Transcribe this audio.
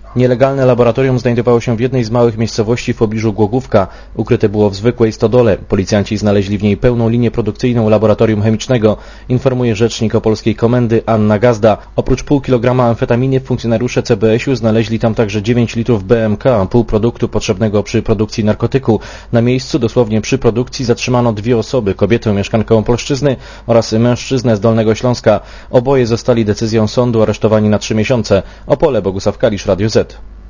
Nielegalne laboratorium znajdowało się w jednej z małych miejscowości w pobliżu Głogówka. Ukryte było w zwykłej stodole. Policjanci znaleźli w niej pełną linię produkcyjną laboratorium chemicznego, informuje rzecznik opolskiej komendy Anna Gazda. Oprócz pół kilograma amfetaminy funkcjonariusze CBŚ-u znaleźli tam także 9 litrów BMK, półproduktu potrzebnego przy produkcji narkotyku. Na miejscu, dosłownie przy produkcji, zatrzymano 2 osoby, kobietę mieszkankę Opolszczyzny oraz mężczyznę z Dolnego Śląska. Oboje zostali decyzją sądu aresztowani na 3 miesiące. Opole, Bogusław Kalisz, Radio Z.